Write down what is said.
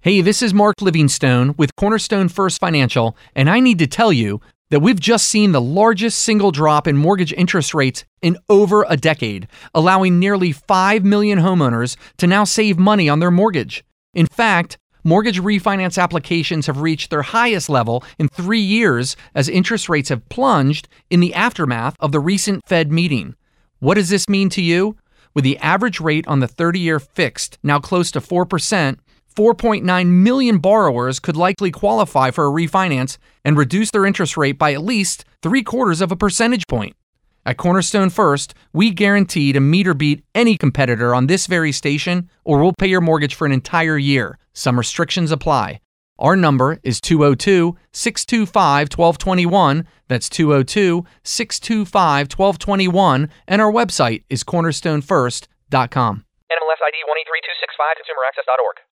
Hey, this is Mark Livingstone with Cornerstone First Financial, and I need to tell you that we've just seen the largest single drop in mortgage interest rates in over a decade, allowing nearly 5 million homeowners to now save money on their mortgage. In fact, mortgage refinance applications have reached their highest level in 3 years as interest rates have plunged in the aftermath of the recent Fed meeting. What does this mean to you? With the average rate on the 30-year fixed now close to 4%, 4.9 million borrowers could likely qualify for a refinance and reduce their interest rate by at least 0.75 percentage point. At Cornerstone First, we guarantee to meet or beat any competitor on this very station, or we'll pay your mortgage for an entire year. Some restrictions apply. Our number is 202-625-1221. That's 202-625-1221. And our website is cornerstonefirst.com. NMLS ID 183265, consumeraccess.org.